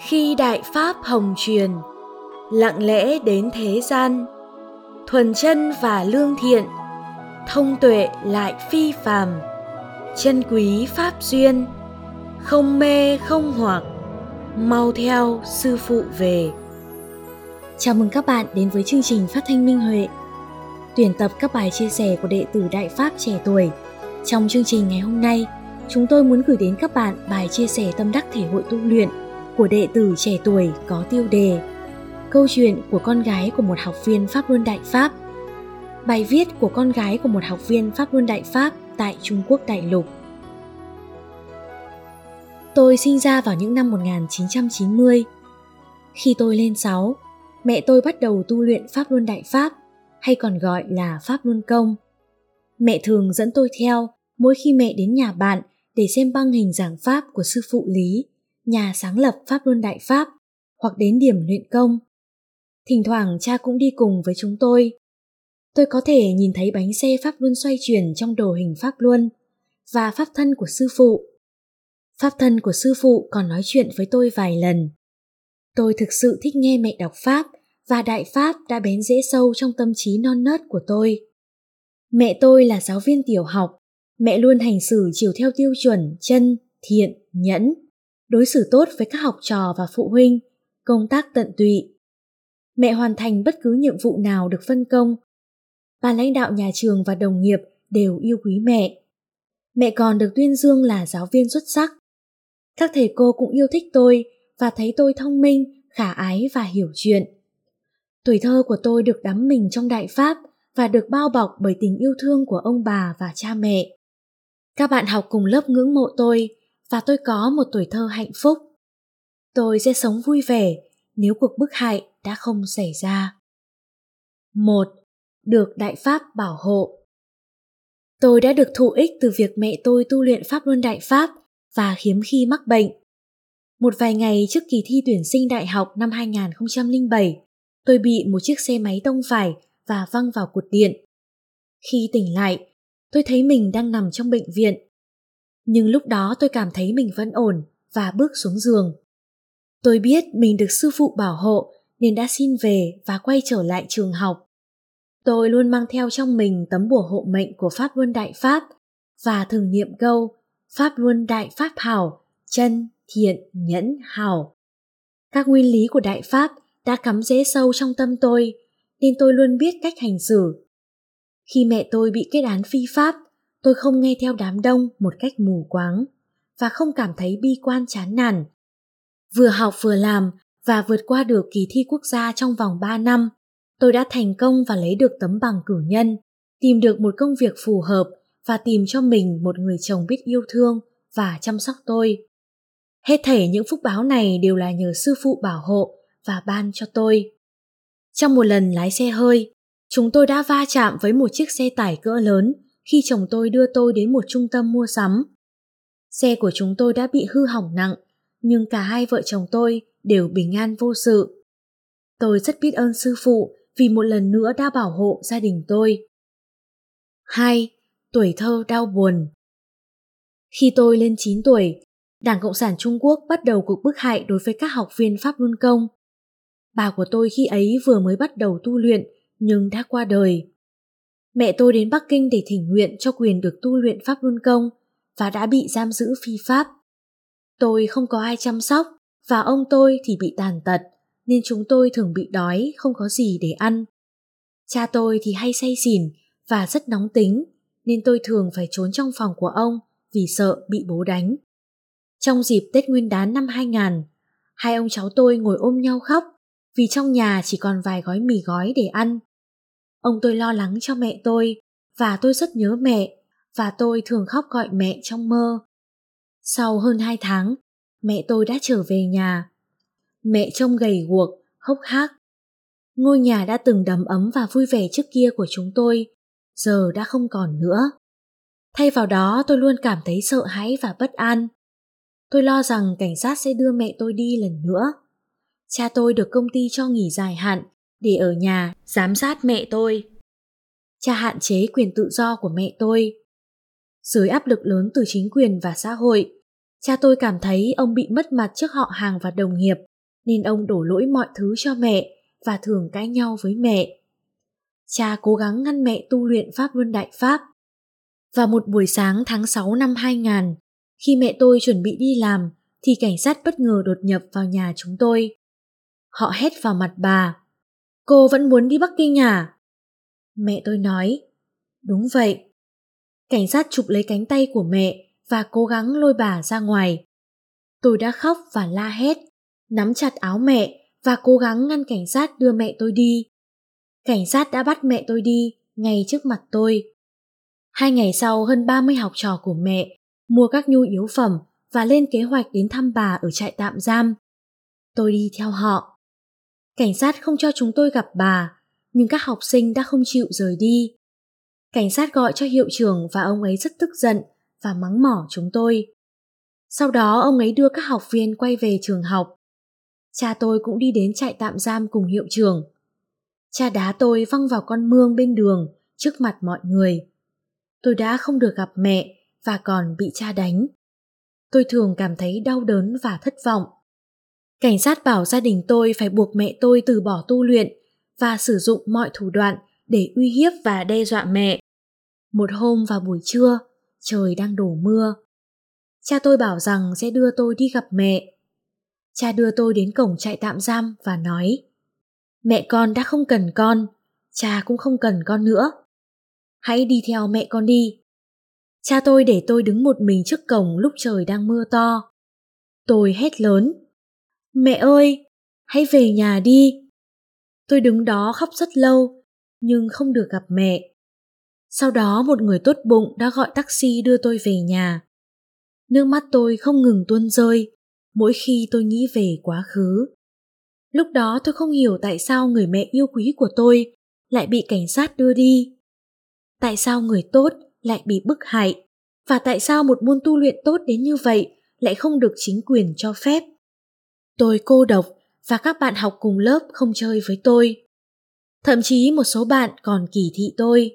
Khi Đại Pháp hồng truyền, lặng lẽ đến thế gian, thuần chân và lương thiện, thông tuệ lại phi phàm, chân quý pháp duyên, không mê không hoặc, mau theo sư phụ về. Chào mừng các bạn đến với chương trình phát thanh Minh Huệ, tuyển tập các bài chia sẻ của đệ tử Đại Pháp trẻ tuổi. Trong chương trình ngày hôm nay, chúng tôi muốn gửi đến các bạn bài chia sẻ tâm đắc thể hội tu luyện của đệ tử trẻ tuổi có tiêu đề Câu chuyện của con gái của một học viên Pháp Luân Đại Pháp. Bài viết của con gái của một học viên Pháp Luân Đại Pháp tại Trung Quốc đại lục. Tôi sinh ra vào những năm 1990. Khi tôi lên 6, mẹ tôi bắt đầu tu luyện Pháp Luân Đại Pháp, hay còn gọi là Pháp Luân Công. Mẹ thường dẫn tôi theo mỗi khi mẹ đến nhà bạn để xem băng hình giảng Pháp của sư phụ Lý, nhà sáng lập Pháp Luân Đại Pháp, hoặc đến điểm luyện công. Thỉnh thoảng cha cũng đi cùng với chúng tôi. Tôi có thể nhìn thấy bánh xe Pháp Luân xoay chuyển trong đồ hình Pháp Luân và Pháp thân của sư phụ. Pháp thân của sư phụ còn nói chuyện với tôi vài lần. Tôi thực sự thích nghe mẹ đọc Pháp, và Đại Pháp đã bén rễ sâu trong tâm trí non nớt của tôi. Mẹ tôi là giáo viên tiểu học. Mẹ luôn hành xử chiều theo tiêu chuẩn chân, thiện, nhẫn, đối xử tốt với các học trò và phụ huynh, công tác tận tụy. Mẹ hoàn thành bất cứ nhiệm vụ nào được phân công. Ban lãnh đạo nhà trường và đồng nghiệp đều yêu quý mẹ. Mẹ còn được tuyên dương là giáo viên xuất sắc. Các thầy cô cũng yêu thích tôi và thấy tôi thông minh, khả ái và hiểu chuyện. Tuổi thơ của tôi được đắm mình trong Đại Pháp và được bao bọc bởi tình yêu thương của ông bà và cha mẹ. Các bạn học cùng lớp ngưỡng mộ tôi và tôi có một tuổi thơ hạnh phúc. Tôi sẽ sống vui vẻ nếu cuộc bức hại đã không xảy ra. 1. Được Đại Pháp bảo hộ. Tôi đã được thụ ích từ việc mẹ tôi tu luyện Pháp Luân Đại Pháp và hiếm khi mắc bệnh. Một vài ngày trước kỳ thi tuyển sinh đại học năm 2007, tôi bị một chiếc xe máy tông phải và văng vào cột điện. Khi tỉnh lại, tôi thấy mình đang nằm trong bệnh viện. Nhưng lúc đó tôi cảm thấy mình vẫn ổn và bước xuống giường. Tôi biết mình được sư phụ bảo hộ nên đã xin về và quay trở lại trường học. Tôi luôn mang theo trong mình tấm bùa hộ mệnh của Pháp Luân Đại Pháp và thường niệm câu Pháp Luân Đại Pháp hảo, chân, thiện, nhẫn, hảo. Các nguyên lý của Đại Pháp đã cắm rễ sâu trong tâm tôi nên tôi luôn biết cách hành xử. Khi mẹ tôi bị kết án phi pháp, tôi không nghe theo đám đông một cách mù quáng và không cảm thấy bi quan chán nản. Vừa học vừa làm và vượt qua được kỳ thi quốc gia trong vòng 3 năm, tôi đã thành công và lấy được tấm bằng cử nhân, tìm được một công việc phù hợp và tìm cho mình một người chồng biết yêu thương và chăm sóc tôi. Hết thảy những phúc báo này đều là nhờ sư phụ bảo hộ và ban cho tôi. Trong một lần lái xe hơi, chúng tôi đã va chạm với một chiếc xe tải cỡ lớn khi chồng tôi đưa tôi đến một trung tâm mua sắm. Xe của chúng tôi đã bị hư hỏng nặng, nhưng cả hai vợ chồng tôi đều bình an vô sự. Tôi rất biết ơn sư phụ vì một lần nữa đã bảo hộ gia đình tôi. 2. Tuổi thơ đau buồn. Khi tôi lên 9 tuổi, Đảng Cộng sản Trung Quốc bắt đầu cuộc bức hại đối với các học viên Pháp Luân Công. Bà của tôi khi ấy vừa mới bắt đầu tu luyện nhưng đã qua đời. Mẹ tôi đến Bắc Kinh để thỉnh nguyện cho quyền được tu luyện Pháp Luân Công và đã bị giam giữ phi pháp. Tôi không có ai chăm sóc và ông tôi thì bị tàn tật nên chúng tôi thường bị đói, không có gì để ăn. Cha tôi thì hay say xỉn và rất nóng tính nên tôi thường phải trốn trong phòng của ông vì sợ bị bố đánh. Trong dịp Tết Nguyên đán năm 2000, hai ông cháu tôi ngồi ôm nhau khóc vì trong nhà chỉ còn vài gói mì gói để ăn. Ông tôi lo lắng cho mẹ tôi và tôi rất nhớ mẹ và tôi thường khóc gọi mẹ trong mơ. Sau hơn 2 tháng, mẹ tôi đã trở về nhà. Mẹ trông gầy guộc, hốc hác. Ngôi nhà đã từng đầm ấm và vui vẻ trước kia của chúng tôi, giờ đã không còn nữa. Thay vào đó tôi luôn cảm thấy sợ hãi và bất an. Tôi lo rằng cảnh sát sẽ đưa mẹ tôi đi lần nữa. Cha tôi được công ty cho nghỉ dài hạn để ở nhà giám sát mẹ tôi. Cha hạn chế quyền tự do của mẹ tôi. Dưới áp lực lớn từ chính quyền và xã hội, cha tôi cảm thấy ông bị mất mặt trước họ hàng và đồng nghiệp nên ông đổ lỗi mọi thứ cho mẹ và thường cãi nhau với mẹ. Cha cố gắng ngăn mẹ tu luyện Pháp Luân Đại Pháp. Vào một buổi sáng tháng 6 năm 2000, khi mẹ tôi chuẩn bị đi làm thì cảnh sát bất ngờ đột nhập vào nhà chúng tôi. Họ hét vào mặt bà: "Cô vẫn muốn đi Bắc Kinh à?" Mẹ tôi nói: "Đúng vậy." Cảnh sát chụp lấy cánh tay của mẹ và cố gắng lôi bà ra ngoài. Tôi đã khóc và la hét, nắm chặt áo mẹ và cố gắng ngăn cảnh sát đưa mẹ tôi đi. Cảnh sát đã bắt mẹ tôi đi ngay trước mặt tôi. 2 ngày sau, hơn 30 học trò của mẹ mua các nhu yếu phẩm và lên kế hoạch đến thăm bà ở trại tạm giam. Tôi đi theo họ. Cảnh sát không cho chúng tôi gặp bà, nhưng các học sinh đã không chịu rời đi. Cảnh sát gọi cho hiệu trưởng và ông ấy rất tức giận và mắng mỏ chúng tôi. Sau đó ông ấy đưa các học viên quay về trường học. Cha tôi cũng đi đến trại tạm giam cùng hiệu trưởng. Cha đá tôi văng vào con mương bên đường trước mặt mọi người. Tôi đã không được gặp mẹ và còn bị cha đánh. Tôi thường cảm thấy đau đớn và thất vọng. Cảnh sát bảo gia đình tôi phải buộc mẹ tôi từ bỏ tu luyện và sử dụng mọi thủ đoạn để uy hiếp và đe dọa mẹ. Một hôm vào buổi trưa, trời đang đổ mưa. Cha tôi bảo rằng sẽ đưa tôi đi gặp mẹ. Cha đưa tôi đến cổng trại tạm giam và nói: "Mẹ con đã không cần con, cha cũng không cần con nữa. Hãy đi theo mẹ con đi." Cha tôi để tôi đứng một mình trước cổng lúc trời đang mưa to. Tôi hét lớn: "Mẹ ơi, hãy về nhà đi." Tôi đứng đó khóc rất lâu, nhưng không được gặp mẹ. Sau đó một người tốt bụng đã gọi taxi đưa tôi về nhà. Nước mắt tôi không ngừng tuôn rơi mỗi khi tôi nghĩ về quá khứ. Lúc đó tôi không hiểu tại sao người mẹ yêu quý của tôi lại bị cảnh sát đưa đi. Tại sao người tốt lại bị bức hại, và tại sao một môn tu luyện tốt đến như vậy lại không được chính quyền cho phép. Tôi cô độc và các bạn học cùng lớp không chơi với tôi. Thậm chí một số bạn còn kỳ thị tôi.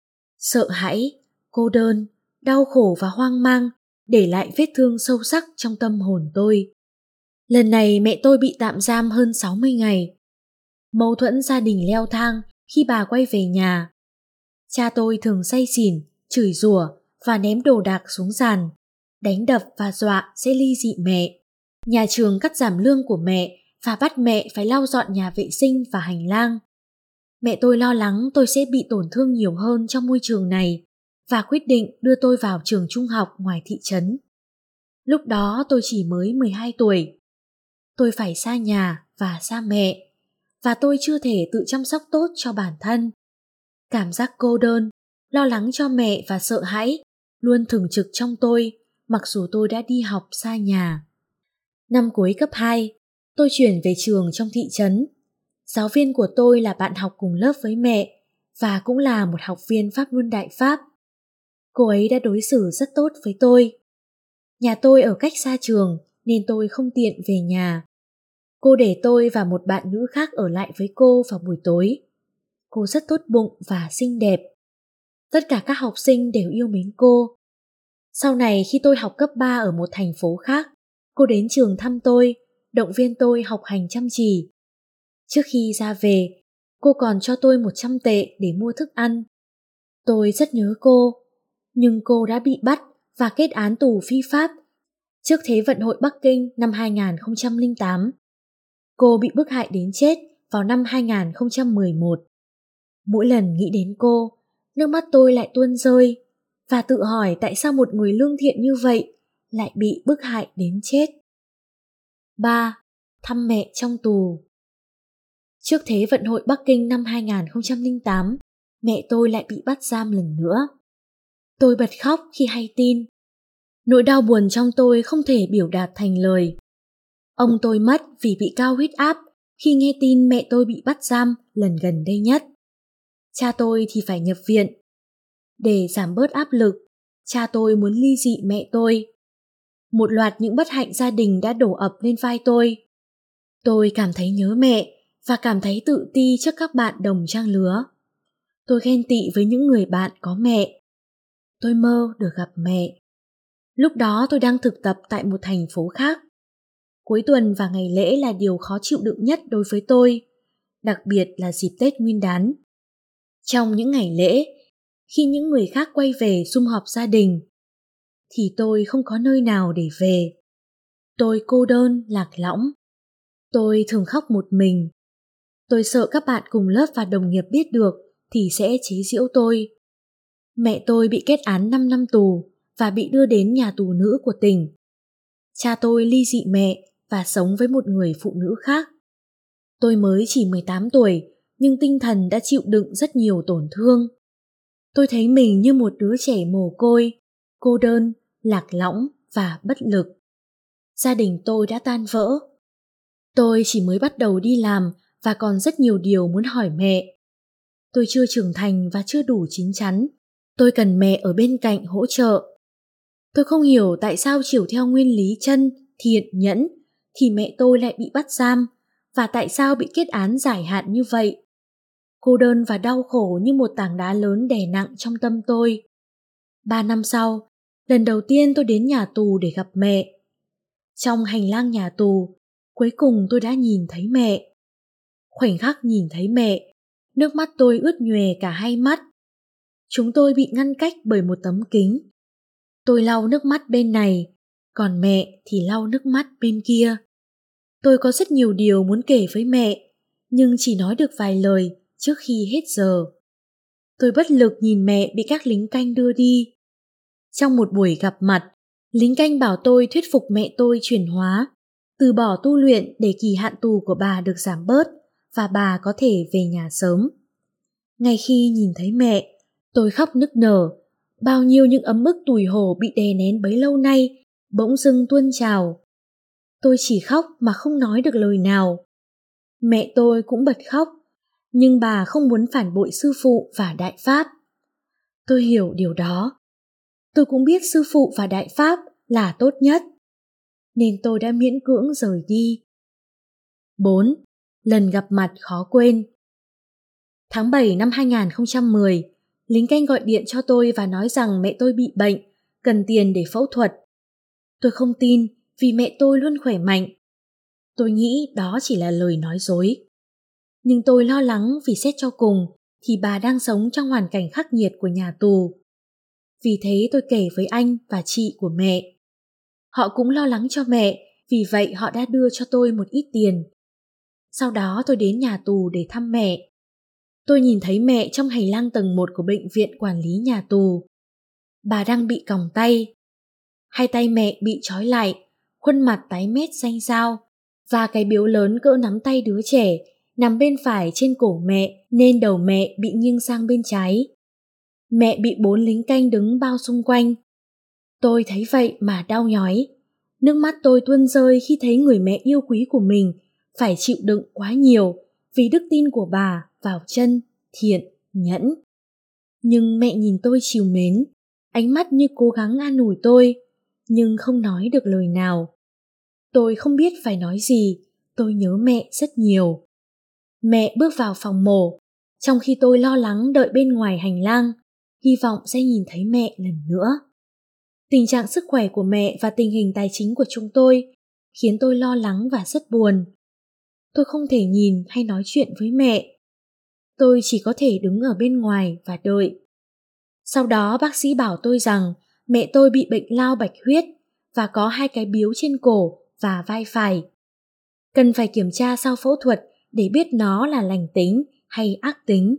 Sợ hãi, cô đơn, đau khổ và hoang mang để lại vết thương sâu sắc trong tâm hồn tôi. Lần này mẹ tôi bị tạm giam hơn 60 ngày. Mâu thuẫn gia đình leo thang khi bà quay về nhà. Cha tôi thường say xỉn, chửi rủa và ném đồ đạc xuống sàn, đánh đập và dọa sẽ ly dị mẹ. Nhà trường cắt giảm lương của mẹ và bắt mẹ phải lau dọn nhà vệ sinh và hành lang. Mẹ tôi lo lắng tôi sẽ bị tổn thương nhiều hơn trong môi trường này và quyết định đưa tôi vào trường trung học ngoài thị trấn. Lúc đó tôi chỉ mới 12 tuổi. Tôi phải xa nhà và xa mẹ, và tôi chưa thể tự chăm sóc tốt cho bản thân. Cảm giác cô đơn, lo lắng cho mẹ và sợ hãi luôn thường trực trong tôi, mặc dù tôi đã đi học xa nhà. Năm cuối cấp 2, tôi chuyển về trường trong thị trấn. Giáo viên của tôi là bạn học cùng lớp với mẹ và cũng là một học viên Pháp Luân Đại Pháp. Cô ấy đã đối xử rất tốt với tôi. Nhà tôi ở cách xa trường nên tôi không tiện về nhà. Cô để tôi và một bạn nữ khác ở lại với cô vào buổi tối. Cô rất tốt bụng và xinh đẹp. Tất cả các học sinh đều yêu mến cô. Sau này khi tôi học cấp 3 ở một thành phố khác, cô đến trường thăm tôi, động viên tôi học hành chăm chỉ. Trước khi ra về, cô còn cho tôi 100 tệ để mua thức ăn. Tôi rất nhớ cô, nhưng cô đã bị bắt và kết án tù phi pháp trước Thế vận hội Bắc Kinh năm 2008. Cô bị bức hại đến chết vào năm 2011. Mỗi lần nghĩ đến cô, nước mắt tôi lại tuôn rơi và tự hỏi tại sao một người lương thiện như vậy lại bị bức hại đến chết. 3. Thăm mẹ trong tù. Trước Thế vận hội Bắc Kinh năm 2008, mẹ tôi lại bị bắt giam lần nữa. Tôi bật khóc khi hay tin. Nỗi đau buồn trong tôi không thể biểu đạt thành lời. Ông tôi mất vì bị cao huyết áp khi nghe tin mẹ tôi bị bắt giam lần gần đây nhất. Cha tôi thì phải nhập viện. Để giảm bớt áp lực, cha tôi muốn ly dị mẹ tôi. Một loạt những bất hạnh gia đình đã đổ ập lên vai tôi. Tôi cảm thấy nhớ mẹ và cảm thấy tự ti trước các bạn đồng trang lứa. Tôi ghen tị với những người bạn có mẹ. Tôi mơ được gặp mẹ. Lúc đó tôi đang thực tập tại một thành phố khác. Cuối tuần và ngày lễ là điều khó chịu đựng nhất đối với tôi, đặc biệt là dịp Tết Nguyên đán. Trong những ngày lễ, khi những người khác quay về sum họp gia đình, thì tôi không có nơi nào để về. Tôi cô đơn, lạc lõng. Tôi thường khóc một mình. Tôi sợ các bạn cùng lớp và đồng nghiệp biết được thì sẽ chế giễu tôi. Mẹ tôi bị kết án 5 năm tù và bị đưa đến nhà tù nữ của tỉnh. Cha tôi ly dị mẹ và sống với một người phụ nữ khác. Tôi mới chỉ 18 tuổi, nhưng tinh thần đã chịu đựng rất nhiều tổn thương. Tôi thấy mình như một đứa trẻ mồ côi, cô đơn, lạc lõng và bất lực. Gia đình tôi đã tan vỡ. Tôi chỉ mới bắt đầu đi làm và còn rất nhiều điều muốn hỏi mẹ. Tôi chưa trưởng thành và chưa đủ chín chắn. Tôi cần mẹ ở bên cạnh hỗ trợ. Tôi không hiểu tại sao chiều theo nguyên lý chân, thiện, nhẫn thì mẹ tôi lại bị bắt giam, và tại sao bị kết án dài hạn như vậy. Cô đơn và đau khổ như một tảng đá lớn đè nặng trong tâm tôi. 3 năm sau, lần đầu tiên tôi đến nhà tù để gặp mẹ. Trong hành lang nhà tù, cuối cùng tôi đã nhìn thấy mẹ. Khoảnh khắc nhìn thấy mẹ, nước mắt tôi ướt nhòe cả hai mắt. Chúng tôi bị ngăn cách bởi một tấm kính. Tôi lau nước mắt bên này, còn mẹ thì lau nước mắt bên kia. Tôi có rất nhiều điều muốn kể với mẹ, nhưng chỉ nói được vài lời trước khi hết giờ. Tôi bất lực nhìn mẹ bị các lính canh đưa đi. Trong một buổi gặp mặt, lính canh bảo tôi thuyết phục mẹ tôi chuyển hóa, từ bỏ tu luyện để kỳ hạn tù của bà được giảm bớt và bà có thể về nhà sớm. Ngay khi nhìn thấy mẹ, tôi khóc nức nở. Bao nhiêu những ấm ức tủi hổ bị đè nén bấy lâu nay bỗng dưng tuôn trào. Tôi chỉ khóc mà không nói được lời nào. Mẹ tôi cũng bật khóc, nhưng bà không muốn phản bội sư phụ và đại pháp. Tôi hiểu điều đó. Tôi cũng biết sư phụ và đại pháp là tốt nhất, nên tôi đã miễn cưỡng rời đi. 4. Lần gặp mặt khó quên. Tháng 7 năm 2010, lính canh gọi điện cho tôi và nói rằng mẹ tôi bị bệnh, cần tiền để phẫu thuật. Tôi không tin vì mẹ tôi luôn khỏe mạnh. Tôi nghĩ đó chỉ là lời nói dối. Nhưng tôi lo lắng vì xét cho cùng thì bà đang sống trong hoàn cảnh khắc nghiệt của nhà tù. Vì thế tôi kể với anh và chị của mẹ. Họ cũng lo lắng cho mẹ, vì vậy họ đã đưa cho tôi một ít tiền. Sau đó tôi đến nhà tù để thăm mẹ. Tôi nhìn thấy mẹ trong hành lang tầng 1 của bệnh viện quản lý nhà tù. Bà đang bị còng tay. Hai tay mẹ bị trói lại, khuôn mặt tái mét xanh xao, và cái biếu lớn cỡ nắm tay đứa trẻ nằm bên phải trên cổ mẹ nên đầu mẹ bị nghiêng sang bên trái. Mẹ bị 4 lính canh đứng bao xung quanh. Tôi thấy vậy mà đau nhói. Nước mắt tôi tuôn rơi khi thấy người mẹ yêu quý của mình phải chịu đựng quá nhiều vì đức tin của bà vào chân, thiện, nhẫn. Nhưng mẹ nhìn tôi trìu mến, ánh mắt như cố gắng an ủi tôi, nhưng không nói được lời nào. Tôi không biết phải nói gì, tôi nhớ mẹ rất nhiều. Mẹ bước vào phòng mổ, trong khi tôi lo lắng đợi bên ngoài hành lang, hy vọng sẽ nhìn thấy mẹ lần nữa. Tình trạng sức khỏe của mẹ và tình hình tài chính của chúng tôi khiến tôi lo lắng và rất buồn. Tôi không thể nhìn hay nói chuyện với mẹ. Tôi chỉ có thể đứng ở bên ngoài và đợi. Sau đó bác sĩ bảo tôi rằng mẹ tôi bị bệnh lao bạch huyết và có 2 cái biếu trên cổ và vai phải. Cần phải kiểm tra sau phẫu thuật để biết nó là lành tính hay ác tính.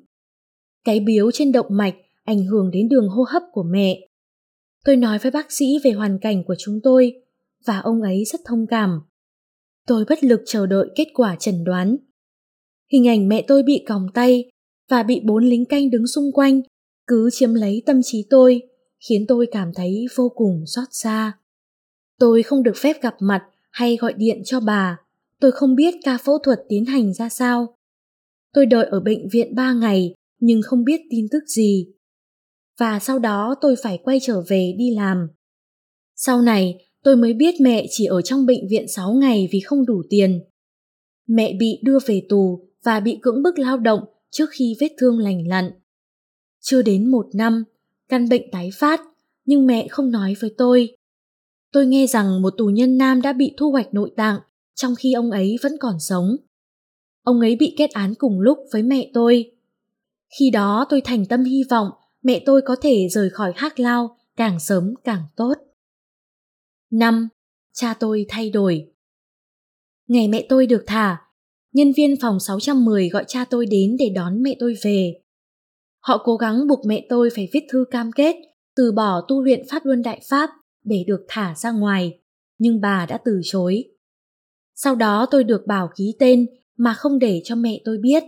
Cái biếu trên động mạch ảnh hưởng đến đường hô hấp của mẹ. Tôi nói với bác sĩ về hoàn cảnh của chúng tôi và ông ấy rất thông cảm. Tôi bất lực chờ đợi kết quả chẩn đoán. Hình ảnh mẹ tôi bị còng tay và bị 4 lính canh đứng xung quanh cứ chiếm lấy tâm trí tôi, khiến tôi cảm thấy vô cùng xót xa. Tôi không được phép gặp mặt hay gọi điện cho bà. Tôi không biết ca phẫu thuật tiến hành ra sao. Tôi đợi ở bệnh viện 3 ngày nhưng không biết tin tức gì. Và sau đó tôi phải quay trở về đi làm. Sau này tôi mới biết mẹ chỉ ở trong bệnh viện 6 ngày vì không đủ tiền. Mẹ bị đưa về tù và bị cưỡng bức lao động trước khi vết thương lành lặn. Chưa đến 1 năm, căn bệnh tái phát, nhưng mẹ không nói với tôi. Tôi nghe rằng một tù nhân nam đã bị thu hoạch nội tạng trong khi ông ấy vẫn còn sống. Ông ấy bị kết án cùng lúc với mẹ tôi. Khi đó tôi thành tâm hy vọng mẹ tôi có thể rời khỏi Hắc Lao càng sớm càng tốt. 5. Cha tôi thay đổi. Ngày mẹ tôi được thả, nhân viên phòng 610 gọi cha tôi đến để đón mẹ tôi về. Họ cố gắng buộc mẹ tôi phải viết thư cam kết từ bỏ tu luyện Pháp Luân Đại Pháp để được thả ra ngoài, nhưng bà đã từ chối. Sau đó tôi được bảo ký tên mà không để cho mẹ tôi biết.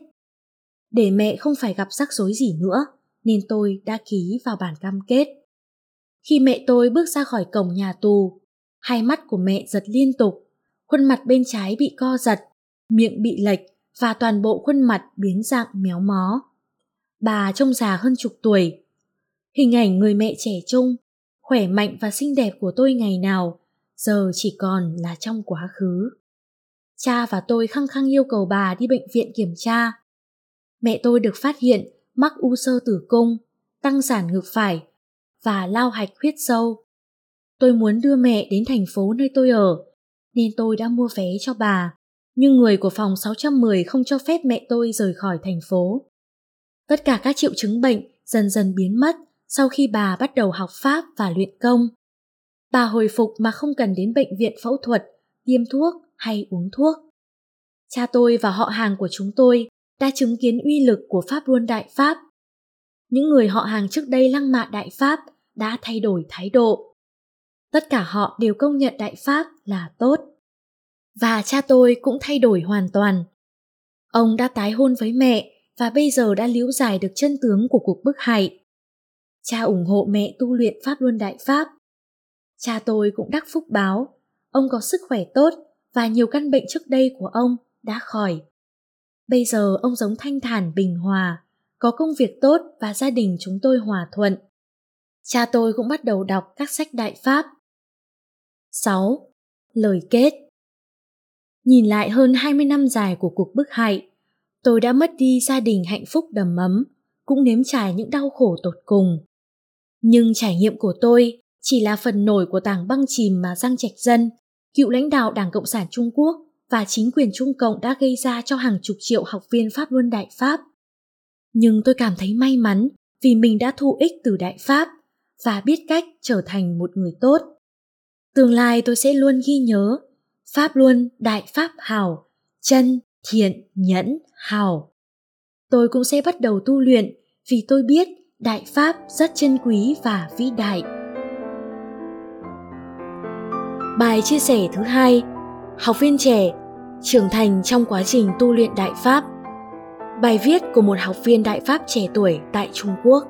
Để mẹ không phải gặp rắc rối gì nữa, nên tôi đã ký vào bản cam kết. Khi mẹ tôi bước ra khỏi cổng nhà tù, hai mắt của mẹ giật liên tục, khuôn mặt bên trái bị co giật, miệng bị lệch và toàn bộ khuôn mặt biến dạng méo mó. Bà trông già hơn chục tuổi. Hình ảnh người mẹ trẻ trung, khỏe mạnh và xinh đẹp của tôi ngày nào giờ chỉ còn là trong quá khứ. Cha và tôi khăng khăng yêu cầu bà đi bệnh viện kiểm tra. Mẹ tôi được phát hiện mắc u xơ tử cung, tăng sản ngực phải và lao hạch huyết sâu. Tôi muốn đưa mẹ đến thành phố nơi tôi ở, nên tôi đã mua vé cho bà, nhưng người của phòng 610 không cho phép mẹ tôi rời khỏi thành phố. Tất cả các triệu chứng bệnh dần dần biến mất sau khi bà bắt đầu học Pháp và luyện công. Bà hồi phục mà không cần đến bệnh viện phẫu thuật, tiêm thuốc hay uống thuốc. Cha tôi và họ hàng của chúng tôi đã chứng kiến uy lực của Pháp Luân Đại Pháp. Những người họ hàng trước đây lăng mạ Đại Pháp đã thay đổi thái độ. Tất cả họ đều công nhận Đại Pháp là tốt. Và cha tôi cũng thay đổi hoàn toàn. Ông đã tái hôn với mẹ và bây giờ đã liễu giải được chân tướng của cuộc bức hại. Cha ủng hộ mẹ tu luyện Pháp Luân Đại Pháp. Cha tôi cũng đắc phúc báo, ông có sức khỏe tốt và nhiều căn bệnh trước đây của ông đã khỏi. Bây giờ ông sống thanh thản bình hòa, có công việc tốt và gia đình chúng tôi hòa thuận. Cha tôi cũng bắt đầu đọc các sách Đại Pháp. 6. Lời kết. Nhìn lại hơn 20 năm dài của cuộc bức hại, tôi đã mất đi gia đình hạnh phúc đầm ấm, cũng nếm trải những đau khổ tột cùng. Nhưng trải nghiệm của tôi chỉ là phần nổi của tảng băng chìm mà Giang Trạch Dân, cựu lãnh đạo Đảng Cộng sản Trung Quốc và chính quyền Trung Cộng đã gây ra cho hàng chục triệu học viên Pháp Luân Đại Pháp. Nhưng tôi cảm thấy may mắn vì mình đã thụ ích từ Đại Pháp và biết cách trở thành một người tốt. Tương lai tôi sẽ luôn ghi nhớ Pháp Luân Đại Pháp hảo, chân, thiện, nhẫn, hảo. Tôi cũng sẽ bắt đầu tu luyện vì tôi biết Đại Pháp rất chân quý và vĩ đại. Bài chia sẻ thứ 2. Học viên trẻ trưởng thành trong quá trình tu luyện Đại Pháp. Bài viết của một học viên Đại Pháp trẻ tuổi tại Trung Quốc.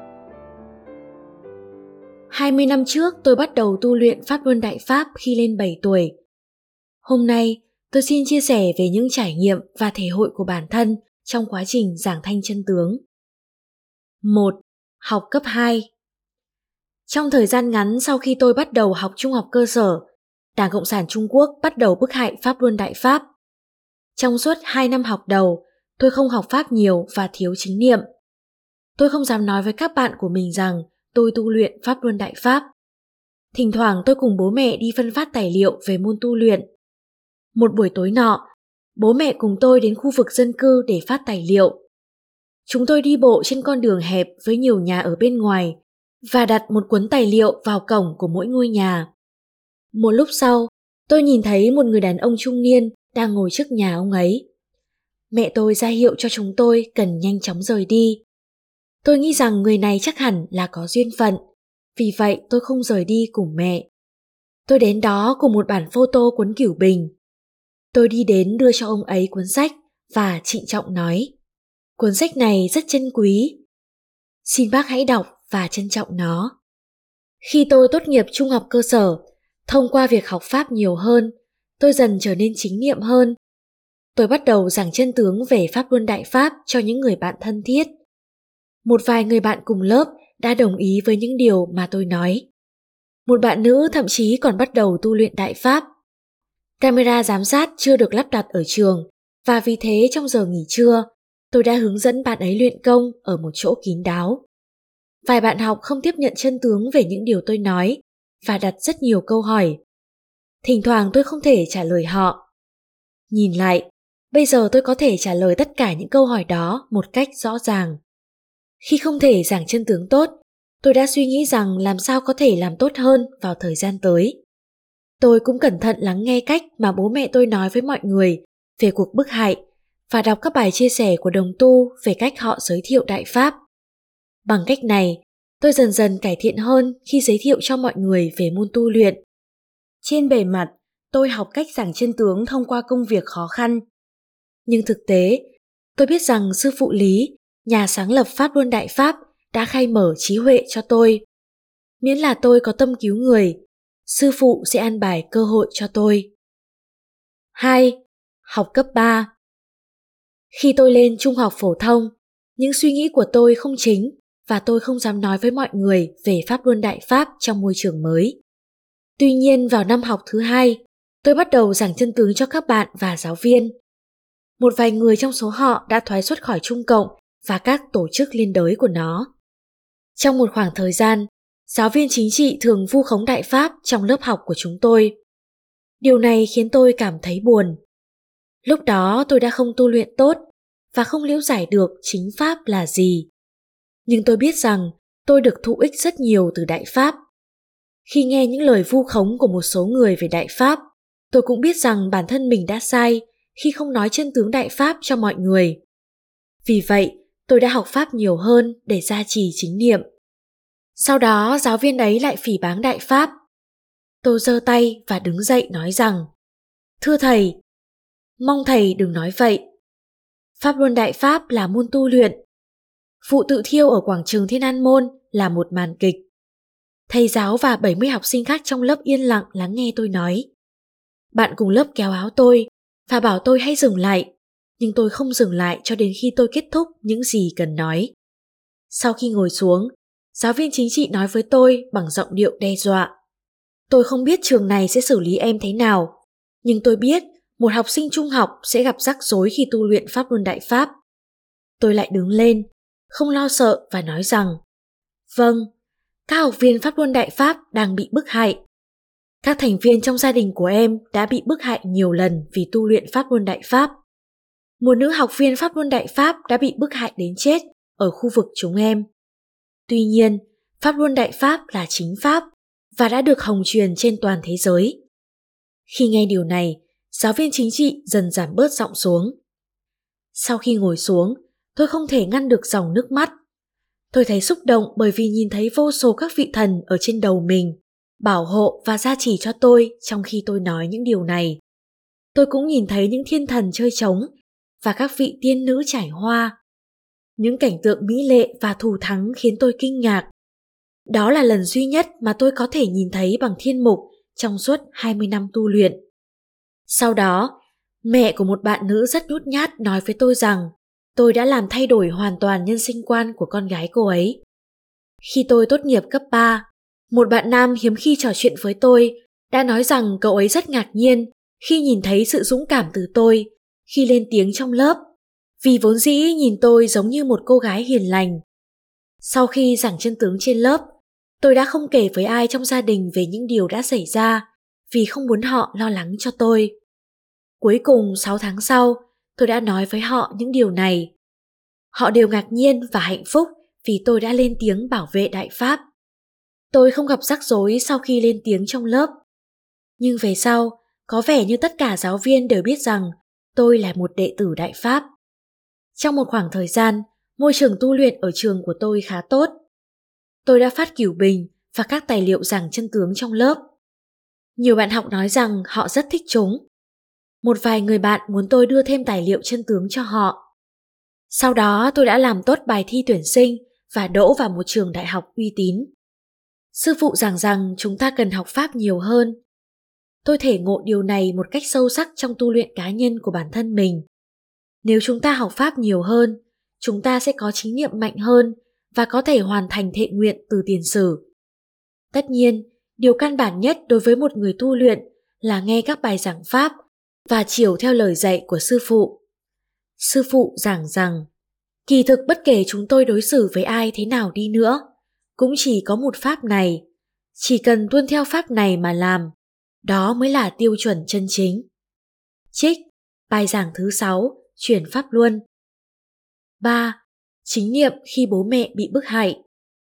20 năm trước tôi bắt đầu tu luyện Pháp Luân Đại Pháp khi lên 7 tuổi. Hôm nay tôi xin chia sẻ về những trải nghiệm và thể hội của bản thân trong quá trình giảng thanh chân tướng. 1. Học cấp 2. Trong thời gian ngắn sau khi tôi bắt đầu học trung học cơ sở, Đảng Cộng sản Trung Quốc bắt đầu bức hại Pháp Luân Đại Pháp. Trong suốt 2 năm học đầu, tôi không học Pháp nhiều và thiếu chính niệm. Tôi không dám nói với các bạn của mình rằng tôi tu luyện Pháp Luân Đại Pháp. Thỉnh thoảng tôi cùng bố mẹ đi phân phát tài liệu về môn tu luyện. Một buổi tối nọ, bố mẹ cùng tôi đến khu vực dân cư để phát tài liệu. Chúng tôi đi bộ trên con đường hẹp với nhiều nhà ở bên ngoài và đặt một cuốn tài liệu vào cổng của mỗi ngôi nhà. Một lúc sau, tôi nhìn thấy một người đàn ông trung niên đang ngồi trước nhà ông ấy. Mẹ tôi ra hiệu cho chúng tôi cần nhanh chóng rời đi. Tôi nghĩ rằng người này chắc hẳn là có duyên phận, vì vậy tôi không rời đi cùng mẹ. Tôi đến đó cùng một bản photo cuốn Cửu Bình. Tôi đi đến đưa cho ông ấy cuốn sách và trịnh trọng nói: cuốn sách này rất chân quý. Xin bác hãy đọc và trân trọng nó. Khi tôi tốt nghiệp trung học cơ sở, thông qua việc học Pháp nhiều hơn, tôi dần trở nên chính niệm hơn. Tôi bắt đầu giảng chân tướng về Pháp Luân Đại Pháp cho những người bạn thân thiết. Một vài người bạn cùng lớp đã đồng ý với những điều mà tôi nói. Một bạn nữ thậm chí còn bắt đầu tu luyện Đại Pháp. Camera giám sát chưa được lắp đặt ở trường, và vì thế trong giờ nghỉ trưa, tôi đã hướng dẫn bạn ấy luyện công ở một chỗ kín đáo. Vài bạn học không tiếp nhận chân tướng về những điều tôi nói và đặt rất nhiều câu hỏi. Thỉnh thoảng tôi không thể trả lời họ, Nhìn lại, bây giờ tôi có thể trả lời tất cả những câu hỏi đó một cách rõ ràng. Khi không thể giảng chân tướng tốt, tôi đã suy nghĩ rằng làm sao có thể làm tốt hơn vào thời gian tới. Tôi cũng cẩn thận lắng nghe cách mà bố mẹ tôi nói với mọi người về cuộc bức hại và đọc các bài chia sẻ của đồng tu về cách họ giới thiệu Đại Pháp. Bằng cách này, tôi dần dần cải thiện hơn khi giới thiệu cho mọi người về môn tu luyện. Trên bề mặt, tôi học cách giảng chân tướng thông qua công việc khó khăn. Nhưng thực tế, tôi biết rằng sư phụ Lý, nhà sáng lập Pháp Luân Đại Pháp, đã khai mở trí huệ cho tôi. Miễn là tôi có tâm cứu người, sư phụ sẽ an bài cơ hội cho tôi. 2. Học cấp 3. Khi tôi lên trung học phổ thông, những suy nghĩ của tôi không chính và tôi không dám nói với mọi người về Pháp Luân Đại Pháp trong môi trường mới. Tuy nhiên vào năm học thứ 2, tôi bắt đầu giảng chân tướng cho các bạn và giáo viên. Một vài người trong số họ đã thoái xuất khỏi Trung Cộng và các tổ chức liên đới của nó. Trong một khoảng thời gian, giáo viên chính trị thường vu khống Đại Pháp trong lớp học của chúng tôi. Điều này khiến tôi cảm thấy buồn. Lúc đó tôi đã không tu luyện tốt và không liễu giải được chính Pháp là gì. Nhưng tôi biết rằng tôi được thụ ích rất nhiều từ Đại Pháp. Khi nghe những lời vu khống của một số người về Đại Pháp, tôi cũng biết rằng bản thân mình đã sai khi không nói chân tướng Đại Pháp cho mọi người. Vì vậy, tôi đã học Pháp nhiều hơn để gia trì chính niệm. Sau đó, giáo viên ấy lại phỉ báng Đại Pháp. Tôi giơ tay và đứng dậy nói rằng: "Thưa thầy, mong thầy đừng nói vậy. Pháp Luân Đại Pháp là môn tu luyện. Vụ tự thiêu ở quảng trường Thiên An Môn là một màn kịch." Thầy giáo và 70 học sinh khác trong lớp yên lặng lắng nghe tôi nói. Bạn cùng lớp kéo áo tôi và bảo tôi hãy dừng lại, nhưng tôi không dừng lại cho đến khi tôi kết thúc những gì cần nói. Sau khi ngồi xuống, giáo viên chính trị nói với tôi bằng giọng điệu đe dọa. Tôi không biết trường này sẽ xử lý em thế nào, nhưng tôi biết một học sinh trung học sẽ gặp rắc rối khi tu luyện Pháp Luân Đại Pháp. Tôi lại đứng lên, không lo sợ và nói rằng: "Vâng, các học viên Pháp Luân Đại Pháp đang bị bức hại. Các thành viên trong gia đình của em đã bị bức hại nhiều lần vì tu luyện Pháp Luân Đại Pháp. Một nữ học viên Pháp Luân Đại Pháp đã bị bức hại đến chết ở khu vực chúng em. Tuy nhiên, Pháp Luân Đại Pháp là chính Pháp và đã được hồng truyền trên toàn thế giới." Khi nghe điều này, giáo viên chính trị dần giảm bớt giọng xuống. Sau khi ngồi xuống, tôi không thể ngăn được dòng nước mắt. Tôi thấy xúc động bởi vì nhìn thấy vô số các vị thần ở trên đầu mình, bảo hộ và gia trì cho tôi trong khi tôi nói những điều này. Tôi cũng nhìn thấy những thiên thần chơi trống và các vị tiên nữ trải hoa. Những cảnh tượng mỹ lệ và thù thắng khiến tôi kinh ngạc. Đó là lần duy nhất mà tôi có thể nhìn thấy bằng thiên mục trong suốt 20 năm tu luyện. Sau đó, mẹ của một bạn nữ rất nhút nhát nói với tôi rằng tôi đã làm thay đổi hoàn toàn nhân sinh quan của con gái cô ấy. Khi tôi tốt nghiệp cấp 3, một bạn nam hiếm khi trò chuyện với tôi đã nói rằng cậu ấy rất ngạc nhiên khi nhìn thấy sự dũng cảm từ tôi khi lên tiếng trong lớp, vì vốn dĩ nhìn tôi giống như một cô gái hiền lành. Sau khi giảng chân tướng trên lớp, tôi đã không kể với ai trong gia đình về những điều đã xảy ra vì không muốn họ lo lắng cho tôi. Cuối cùng 6 tháng sau, tôi đã nói với họ những điều này. Họ đều ngạc nhiên và hạnh phúc vì tôi đã lên tiếng bảo vệ Đại Pháp. Tôi không gặp rắc rối sau khi lên tiếng trong lớp. Nhưng về sau, có vẻ như tất cả giáo viên đều biết rằng tôi là một đệ tử Đại Pháp. Trong một khoảng thời gian, môi trường tu luyện ở trường của tôi khá tốt. Tôi đã phát cửu bình và các tài liệu giảng chân tướng trong lớp. Nhiều bạn học nói rằng họ rất thích chúng. Một vài người bạn muốn tôi đưa thêm tài liệu chân tướng cho họ. Sau đó tôi đã làm tốt bài thi tuyển sinh và đỗ vào một trường đại học uy tín. Sư phụ giảng rằng chúng ta cần học Pháp nhiều hơn. Tôi thể ngộ điều này một cách sâu sắc trong tu luyện cá nhân của bản thân mình. Nếu chúng ta học Pháp nhiều hơn, chúng ta sẽ có chính niệm mạnh hơn và có thể hoàn thành thệ nguyện từ tiền sử. Tất nhiên, điều căn bản nhất đối với một người tu luyện là nghe các bài giảng Pháp và chiều theo lời dạy của sư phụ. Sư phụ giảng rằng, kỳ thực bất kể chúng tôi đối xử với ai thế nào đi nữa, cũng chỉ có một Pháp này. Chỉ cần tuân theo Pháp này mà làm, đó mới là tiêu chuẩn chân chính. Trích Bài giảng thứ 6, chuyển pháp luân. 3. Chính niệm khi bố mẹ bị bức hại.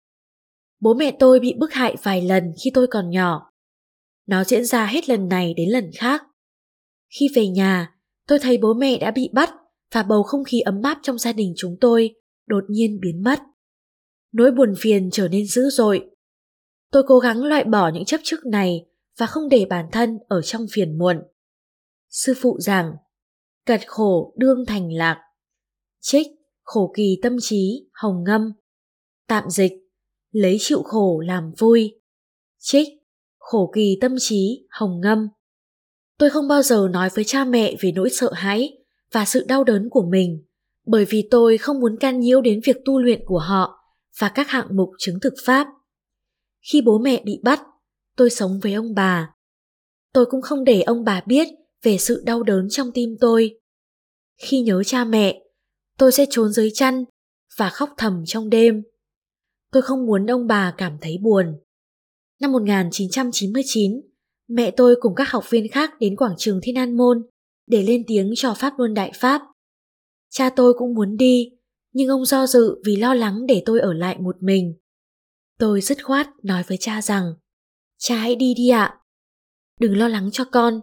Bố mẹ tôi bị bức hại vài lần khi tôi còn nhỏ. Nó diễn ra hết lần này đến lần khác. Khi về nhà, tôi thấy bố mẹ đã bị bắt và bầu không khí ấm áp trong gia đình chúng tôi đột nhiên biến mất. Nỗi buồn phiền trở nên dữ dội. Tôi cố gắng loại bỏ những chấp trước này và không để bản thân ở trong phiền muộn. Sư phụ giảng, cật khổ đương thành lạc. Trích khổ kỳ tâm trí, Hồng Ngâm. Tạm dịch, lấy chịu khổ làm vui. Trích khổ kỳ tâm trí, Hồng Ngâm. Tôi không bao giờ nói với cha mẹ về nỗi sợ hãi và sự đau đớn của mình, bởi vì tôi không muốn can nhiễu đến việc tu luyện của họ và các hạng mục chứng thực pháp. Khi bố mẹ bị bắt, tôi sống với ông bà. Tôi cũng không để ông bà biết về sự đau đớn trong tim tôi. Khi nhớ cha mẹ, tôi sẽ trốn dưới chăn và khóc thầm trong đêm. Tôi không muốn ông bà cảm thấy buồn. Năm 1999, mẹ tôi cùng các học viên khác đến quảng trường Thiên An Môn để lên tiếng cho Pháp Luân Đại Pháp. Cha tôi cũng muốn đi, nhưng ông do dự vì lo lắng để tôi ở lại một mình. Tôi dứt khoát nói với cha rằng, cha hãy đi đi ạ. Đừng lo lắng cho con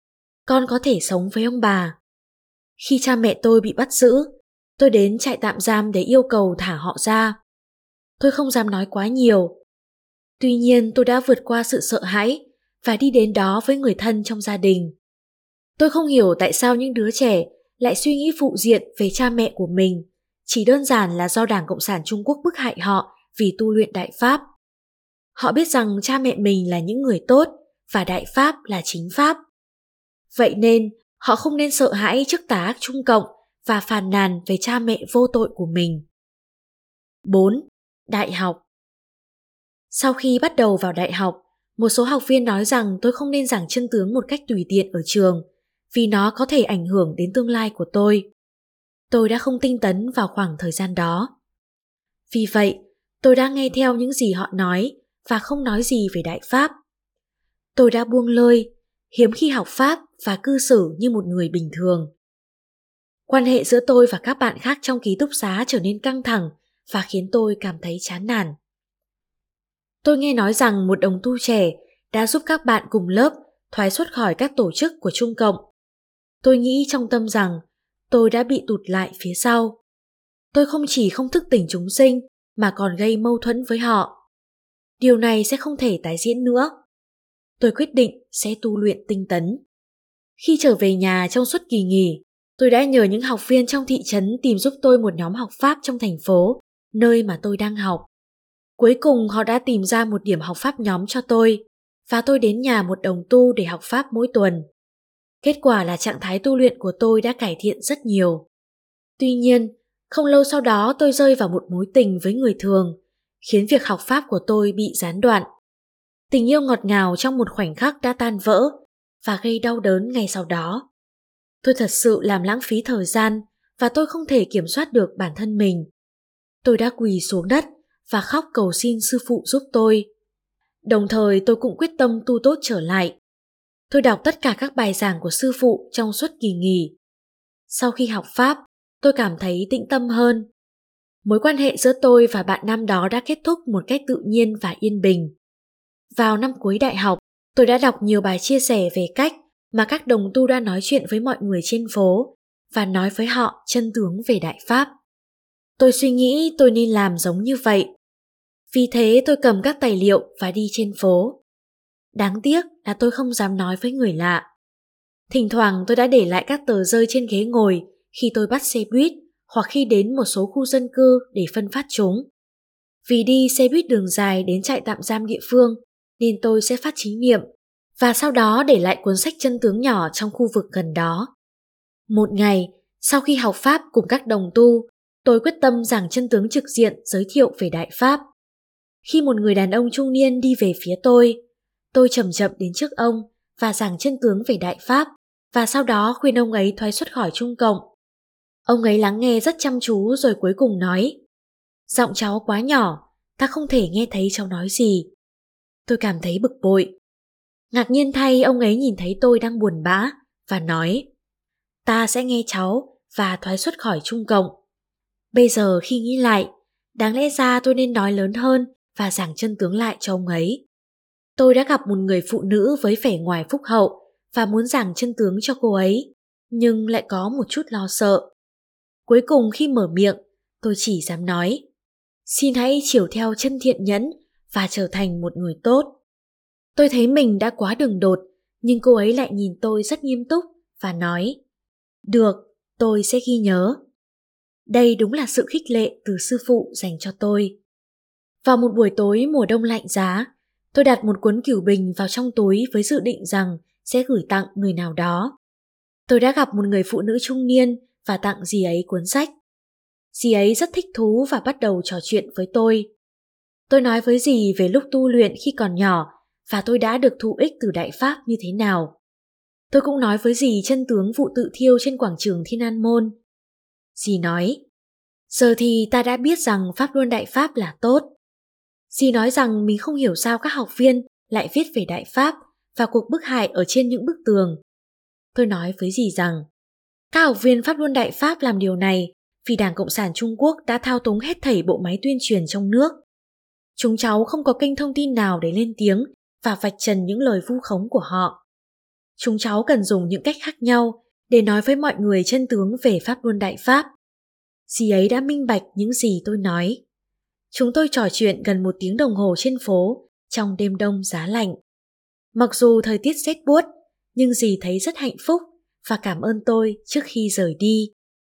có thể sống với ông bà. Khi cha mẹ tôi bị bắt giữ, tôi đến trại tạm giam để yêu cầu thả họ ra. Tôi không dám nói quá nhiều. Tuy nhiên tôi đã vượt qua sự sợ hãi và đi đến đó với người thân trong gia đình. Tôi không hiểu tại sao những đứa trẻ lại suy nghĩ phụ diện về cha mẹ của mình, chỉ đơn giản là do Đảng Cộng sản Trung Quốc bức hại họ vì tu luyện Đại Pháp. Họ biết rằng cha mẹ mình là những người tốt và Đại Pháp là chính Pháp. Vậy nên họ không nên sợ hãi trước tà ác Trung Cộng và phàn nàn về cha mẹ vô tội của mình. 4. Đại học. Sau khi bắt đầu vào đại học, một số học viên nói rằng tôi không nên giảng chân tướng một cách tùy tiện ở trường, vì nó có thể ảnh hưởng đến tương lai của tôi. Tôi đã không tinh tấn vào khoảng thời gian đó. Vì vậy, tôi đã nghe theo những gì họ nói và không nói gì về Đại Pháp. Tôi đã buông lơi, hiếm khi học Pháp và cư xử như một người bình thường. Quan hệ giữa tôi và các bạn khác trong ký túc xá trở nên căng thẳng và khiến tôi cảm thấy chán nản. Tôi nghe nói rằng một đồng tu trẻ đã giúp các bạn cùng lớp thoái xuất khỏi các tổ chức của Trung Cộng. Tôi nghĩ trong tâm rằng tôi đã bị tụt lại phía sau. Tôi không chỉ không thức tỉnh chúng sinh mà còn gây mâu thuẫn với họ. Điều này sẽ không thể tái diễn nữa. Tôi quyết định sẽ tu luyện tinh tấn. Khi trở về nhà trong suốt kỳ nghỉ, tôi đã nhờ những học viên trong thị trấn tìm giúp tôi một nhóm học Pháp trong thành phố, nơi mà tôi đang học. Cuối cùng họ đã tìm ra một điểm học Pháp nhóm cho tôi, và tôi đến nhà một đồng tu để học Pháp mỗi tuần. Kết quả là trạng thái tu luyện của tôi đã cải thiện rất nhiều. Tuy nhiên, không lâu sau đó tôi rơi vào một mối tình với người thường, khiến việc học Pháp của tôi bị gián đoạn. Tình yêu ngọt ngào trong một khoảnh khắc đã tan vỡ và gây đau đớn ngay sau đó. Tôi thật sự làm lãng phí thời gian và tôi không thể kiểm soát được bản thân mình. Tôi đã quỳ xuống đất và khóc cầu xin sư phụ giúp tôi. Đồng thời tôi cũng quyết tâm tu tốt trở lại. Tôi đọc tất cả các bài giảng của sư phụ trong suốt kỳ nghỉ. Sau khi học Pháp, tôi cảm thấy tĩnh tâm hơn. Mối quan hệ giữa tôi và bạn nam đó đã kết thúc một cách tự nhiên và yên bình. Vào năm cuối đại học, tôi đã đọc nhiều bài chia sẻ về cách mà các đồng tu đã nói chuyện với mọi người trên phố và nói với họ chân tướng về Đại Pháp. Tôi suy nghĩ tôi nên làm giống như vậy. Vì thế tôi cầm các tài liệu và đi trên phố. Đáng tiếc là tôi không dám nói với người lạ. Thỉnh thoảng tôi đã để lại các tờ rơi trên ghế ngồi khi tôi bắt xe buýt hoặc khi đến một số khu dân cư để phân phát chúng. Vì đi xe buýt đường dài đến trại tạm giam địa phương nên tôi sẽ phát chính niệm và sau đó để lại cuốn sách chân tướng nhỏ trong khu vực gần đó. Một ngày, sau khi học Pháp cùng các đồng tu, tôi quyết tâm giảng chân tướng trực diện giới thiệu về Đại Pháp. Khi một người đàn ông trung niên đi về phía tôi chậm chậm đến trước ông và giảng chân tướng về Đại Pháp và sau đó khuyên ông ấy thoái xuất khỏi Trung Cộng. Ông ấy lắng nghe rất chăm chú rồi cuối cùng nói: "Giọng cháu quá nhỏ, ta không thể nghe thấy cháu nói gì." Tôi cảm thấy bực bội. Ngạc nhiên thay, ông ấy nhìn thấy tôi đang buồn bã và nói: ta sẽ nghe cháu và thoái xuất khỏi Trung Cộng. Bây giờ khi nghĩ lại, đáng lẽ ra tôi nên nói lớn hơn và giảng chân tướng lại cho ông ấy. Tôi đã gặp một người phụ nữ với vẻ ngoài phúc hậu và muốn giảng chân tướng cho cô ấy, nhưng lại có một chút lo sợ. Cuối cùng khi mở miệng, tôi chỉ dám nói: xin hãy chiều theo chân thiện nhẫn và trở thành một người tốt. Tôi thấy mình đã quá đường đột, nhưng cô ấy lại nhìn tôi rất nghiêm túc và nói: được, tôi sẽ ghi nhớ. Đây đúng là sự khích lệ từ sư phụ dành cho tôi. Vào một buổi tối mùa đông lạnh giá, tôi đặt một cuốn cửu bình vào trong túi với dự định rằng sẽ gửi tặng người nào đó. Tôi đã gặp một người phụ nữ trung niên và tặng dì ấy cuốn sách. Dì ấy rất thích thú và bắt đầu trò chuyện với tôi. Tôi nói với dì về lúc tu luyện khi còn nhỏ và tôi đã được thụ ích từ Đại Pháp như thế nào. Tôi cũng nói với dì chân tướng vụ tự thiêu trên quảng trường Thiên An Môn. Dì nói: giờ thì ta đã biết rằng Pháp Luân Đại Pháp là tốt. Dì nói rằng mình không hiểu sao các học viên lại viết về Đại Pháp và cuộc bức hại ở trên những bức tường. Tôi nói với dì rằng các học viên Pháp Luân Đại Pháp làm điều này vì Đảng Cộng sản Trung Quốc đã thao túng hết thảy bộ máy tuyên truyền trong nước. Chúng cháu không có kênh thông tin nào để lên tiếng và vạch trần những lời vu khống của họ. Chúng cháu cần dùng những cách khác nhau để nói với mọi người chân tướng về Pháp Luân Đại Pháp. Dì ấy đã minh bạch những gì tôi nói. Chúng tôi trò chuyện gần 1 tiếng đồng hồ trên phố trong đêm đông giá lạnh. Mặc dù thời tiết rét buốt, nhưng dì thấy rất hạnh phúc và cảm ơn tôi trước khi rời đi.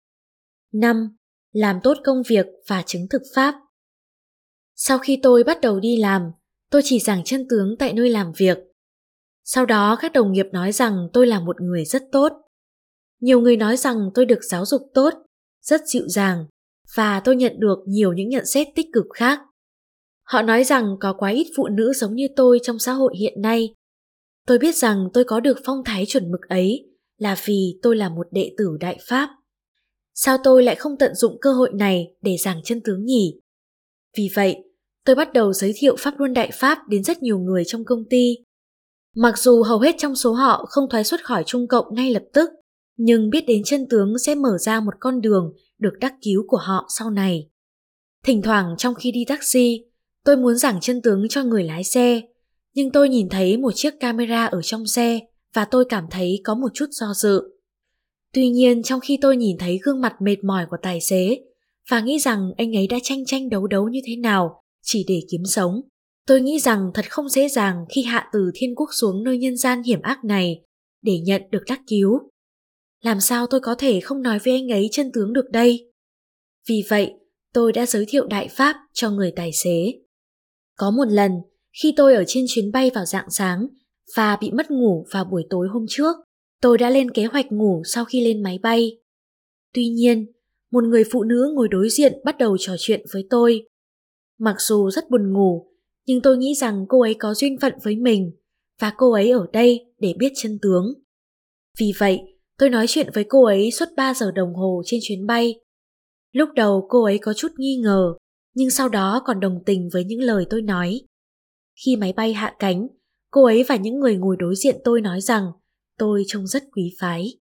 5. Làm tốt công việc và chứng thực pháp. Sau khi tôi bắt đầu đi làm, tôi chỉ giảng chân tướng tại nơi làm việc. Sau đó các đồng nghiệp nói rằng tôi là một người rất tốt. Nhiều người nói rằng tôi được giáo dục tốt, rất dịu dàng, và tôi nhận được nhiều những nhận xét tích cực khác. Họ nói rằng có quá ít phụ nữ giống như tôi trong xã hội hiện nay. Tôi biết rằng tôi có được phong thái chuẩn mực ấy là vì tôi là một đệ tử Đại Pháp. Sao tôi lại không tận dụng cơ hội này để giảng chân tướng nhỉ? Vì vậy, tôi bắt đầu giới thiệu Pháp Luân Đại Pháp đến rất nhiều người trong công ty. Mặc dù hầu hết trong số họ không thoái xuất khỏi Trung Cộng ngay lập tức, nhưng biết đến chân tướng sẽ mở ra một con đường được đắc cứu của họ sau này. Thỉnh thoảng trong khi đi taxi, tôi muốn giảng chân tướng cho người lái xe, nhưng tôi nhìn thấy một chiếc camera ở trong xe và tôi cảm thấy có một chút do dự. Tuy nhiên trong khi tôi nhìn thấy gương mặt mệt mỏi của tài xế và nghĩ rằng anh ấy đã tranh đấu đấu như thế nào chỉ để kiếm sống, tôi nghĩ rằng thật không dễ dàng khi hạ từ thiên quốc xuống nơi nhân gian hiểm ác này để nhận được đắc cứu. Làm sao tôi có thể không nói với anh ấy chân tướng được đây? Vì vậy, tôi đã giới thiệu Đại Pháp cho người tài xế. Có một lần, khi tôi ở trên chuyến bay vào rạng sáng và bị mất ngủ vào buổi tối hôm trước, tôi đã lên kế hoạch ngủ sau khi lên máy bay. Tuy nhiên, một người phụ nữ ngồi đối diện bắt đầu trò chuyện với tôi. Mặc dù rất buồn ngủ, nhưng tôi nghĩ rằng cô ấy có duyên phận với mình và cô ấy ở đây để biết chân tướng. Vì vậy, tôi nói chuyện với cô ấy suốt 3 giờ đồng hồ trên chuyến bay. Lúc đầu cô ấy có chút nghi ngờ, nhưng sau đó còn đồng tình với những lời tôi nói. Khi máy bay hạ cánh, cô ấy và những người ngồi đối diện tôi nói rằng tôi trông rất quý phái.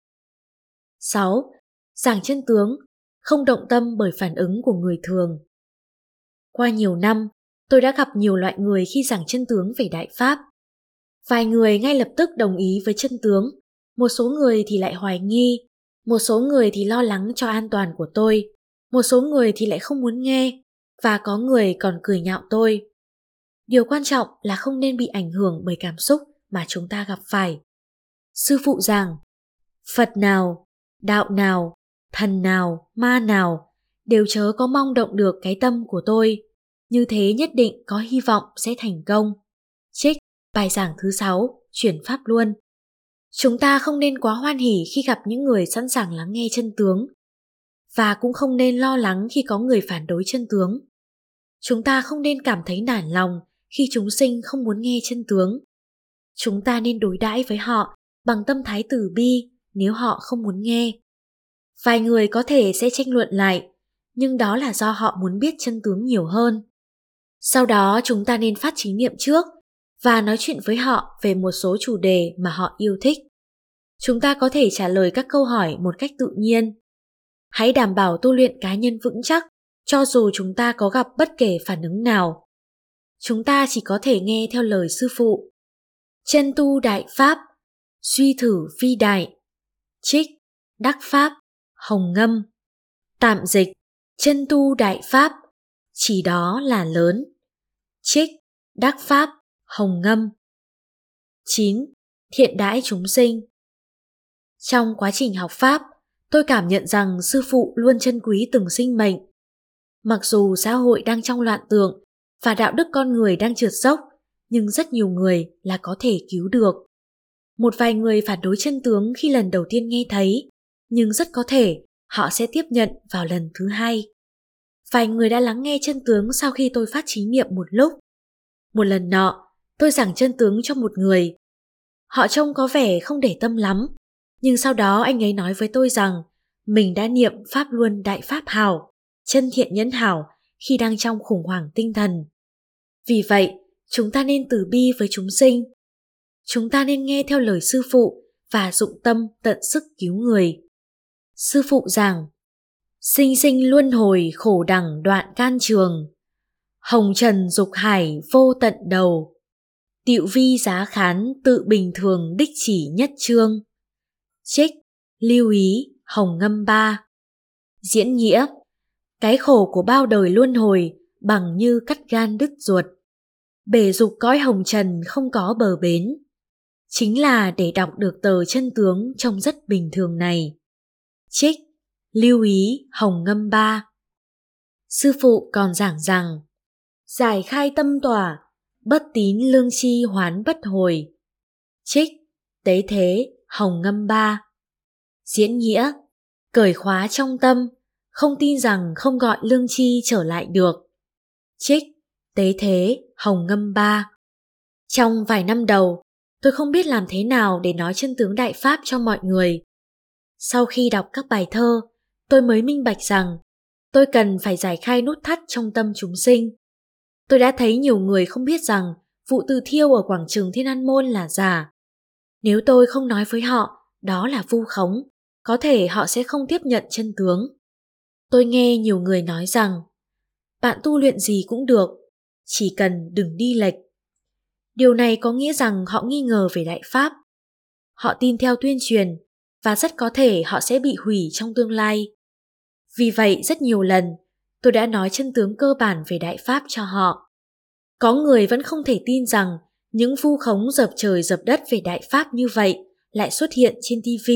6. Giảng chân tướng, không động tâm bởi phản ứng của người thường. Qua nhiều năm, tôi đã gặp nhiều loại người khi giảng chân tướng về Đại Pháp. Vài người ngay lập tức đồng ý với chân tướng, một số người thì lại hoài nghi, một số người thì lo lắng cho an toàn của tôi, một số người thì lại không muốn nghe, và có người còn cười nhạo tôi. Điều quan trọng là không nên bị ảnh hưởng bởi cảm xúc mà chúng ta gặp phải. Sư phụ giảng, Phật nào, đạo nào, thần nào, ma nào đều chớ có mong động được cái tâm của tôi. Như thế nhất định có hy vọng sẽ thành công. Trích bài giảng thứ 6, chuyển Pháp Luân. Chúng ta không nên quá hoan hỉ khi gặp những người sẵn sàng lắng nghe chân tướng, và cũng không nên lo lắng khi có người phản đối chân tướng. Chúng ta không nên cảm thấy nản lòng khi chúng sinh không muốn nghe chân tướng. Chúng ta nên đối đãi với họ bằng tâm thái từ bi nếu họ không muốn nghe. Vài người có thể sẽ tranh luận lại, nhưng đó là do họ muốn biết chân tướng nhiều hơn. Sau đó chúng ta nên phát chính niệm trước và nói chuyện với họ về một số chủ đề mà họ yêu thích. Chúng ta có thể trả lời các câu hỏi một cách tự nhiên. Hãy đảm bảo tu luyện cá nhân vững chắc, cho dù chúng ta có gặp bất kể phản ứng nào. Chúng ta chỉ có thể nghe theo lời sư phụ. Chân tu đại pháp, suy thử phi đại. Trích, Đắc Pháp, Hồng Ngâm. Tạm dịch, chân tu đại pháp, chỉ đó là lớn. Trích, Đắc Pháp, Hồng Ngâm. 9. Thiện đãi chúng sinh. Trong quá trình học Pháp, tôi cảm nhận rằng sư phụ luôn trân quý từng sinh mệnh. Mặc dù xã hội đang trong loạn tượng và đạo đức con người đang trượt dốc, nhưng rất nhiều người là có thể cứu được. Một vài người phản đối chân tướng khi lần đầu tiên nghe thấy, nhưng rất có thể họ sẽ tiếp nhận vào lần thứ hai. Vài người đã lắng nghe chân tướng sau khi tôi phát trí niệm một lúc. Một lần nọ, tôi giảng chân tướng cho một người. Họ trông có vẻ không để tâm lắm, nhưng sau đó anh ấy nói với tôi rằng mình đã niệm Pháp Luân Đại Pháp Hảo, chân thiện nhẫn hảo khi đang trong khủng hoảng tinh thần. Vì vậy, chúng ta nên từ bi với chúng sinh. Chúng ta nên nghe theo lời sư phụ và dụng tâm tận sức cứu người. Sư phụ giảng, sinh sinh luân hồi khổ đẳng đoạn can trường, hồng trần dục hải vô tận đầu, tiệu vi giá khán tự bình thường đích chỉ nhất chương. Trích, lưu ý, Hồng Ngâm 3. Diễn nghĩa, cái khổ của bao đời luân hồi bằng như cắt gan đứt ruột. Bể dục cõi hồng trần không có bờ bến. Chính là để đọc được tờ chân tướng trông rất bình thường này. Trích, lưu ý, Hồng Ngâm 3. Sư phụ còn giảng rằng, giải khai tâm tỏa, bất tín lương chi hoán bất hồi. Trích, tế thế, Hồng Ngâm 3. Diễn nghĩa, cởi khóa trong tâm, không tin rằng không gọi lương chi trở lại được. Trích, tế thế, Hồng Ngâm 3. Trong vài năm đầu, tôi không biết làm thế nào để nói chân tướng Đại Pháp cho mọi người. Sau khi đọc các bài thơ, tôi mới minh bạch rằng tôi cần phải giải khai nút thắt trong tâm chúng sinh. Tôi đã thấy nhiều người không biết rằng vụ từ thiêu ở quảng trường Thiên An Môn là giả. Nếu tôi không nói với họ đó là vu khống, có thể họ sẽ không tiếp nhận chân tướng. Tôi nghe nhiều người nói rằng bạn tu luyện gì cũng được, chỉ cần đừng đi lệch. Điều này có nghĩa rằng họ nghi ngờ về Đại Pháp. Họ tin theo tuyên truyền và rất có thể họ sẽ bị hủy trong tương lai. Vì vậy rất nhiều lần tôi đã nói chân tướng cơ bản về Đại Pháp cho họ. Có người vẫn không thể tin rằng những vu khống dập trời dập đất về Đại Pháp như vậy lại xuất hiện trên TV.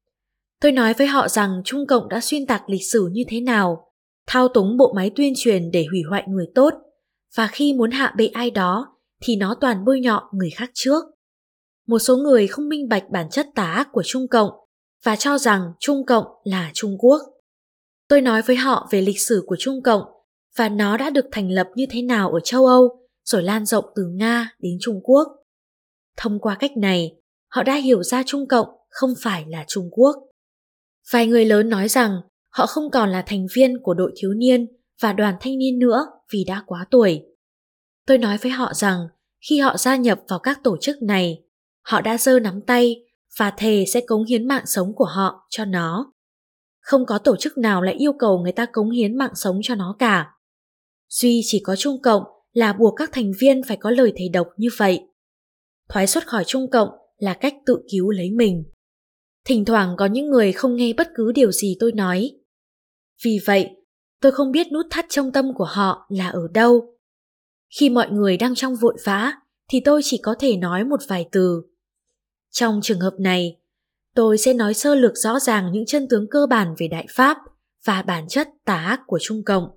Tôi nói với họ rằng Trung Cộng đã xuyên tạc lịch sử như thế nào, thao túng bộ máy tuyên truyền để hủy hoại người tốt, và khi muốn hạ bệ ai đó thì nó toàn bôi nhọ người khác trước. Một số người không minh bạch bản chất tà ác của Trung Cộng và cho rằng Trung Cộng là Trung Quốc. Tôi nói với họ về lịch sử của Trung Cộng và nó đã được thành lập như thế nào ở châu Âu rồi lan rộng từ Nga đến Trung Quốc. Thông qua cách này, họ đã hiểu ra Trung Cộng không phải là Trung Quốc. Vài người lớn nói rằng họ không còn là thành viên của đội thiếu niên và đoàn thanh niên nữa vì đã quá tuổi. Tôi nói với họ rằng khi họ gia nhập vào các tổ chức này, họ đã giơ nắm tay và thề sẽ cống hiến mạng sống của họ cho nó. Không có tổ chức nào lại yêu cầu người ta cống hiến mạng sống cho nó cả. Duy chỉ có Trung Cộng là buộc các thành viên phải có lời thề độc như vậy. Thoái xuất khỏi Trung Cộng là cách tự cứu lấy mình. Thỉnh thoảng có những người không nghe bất cứ điều gì tôi nói. Vì vậy, tôi không biết nút thắt trong tâm của họ là ở đâu. Khi mọi người đang trong vội vã, thì tôi chỉ có thể nói một vài từ. Trong trường hợp này, tôi sẽ nói sơ lược rõ ràng những chân tướng cơ bản về Đại Pháp và bản chất tà ác của Trung Cộng.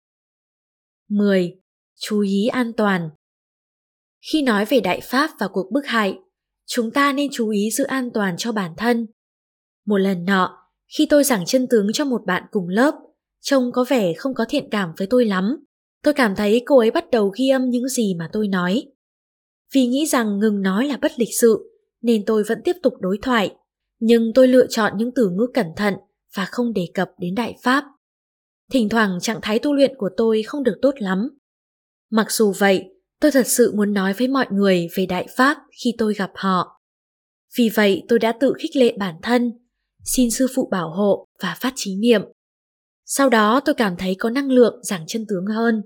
10. Chú ý an toàn. Khi nói về Đại Pháp và cuộc bức hại, chúng ta nên chú ý giữ an toàn cho bản thân. Một lần nọ, khi tôi giảng chân tướng cho một bạn cùng lớp, trông có vẻ không có thiện cảm với tôi lắm. Tôi cảm thấy cô ấy bắt đầu ghi âm những gì mà tôi nói. Vì nghĩ rằng ngừng nói là bất lịch sự, nên tôi vẫn tiếp tục đối thoại. Nhưng tôi lựa chọn những từ ngữ cẩn thận và không đề cập đến Đại Pháp. Thỉnh thoảng trạng thái tu luyện của tôi không được tốt lắm. Mặc dù vậy, tôi thật sự muốn nói với mọi người về Đại Pháp khi tôi gặp họ. Vì vậy tôi đã tự khích lệ bản thân, xin sư phụ bảo hộ và phát chí niệm. Sau đó tôi cảm thấy có năng lượng giảng chân tướng hơn.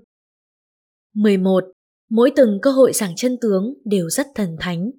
11. Mỗi từng cơ hội giảng chân tướng đều rất thần thánh.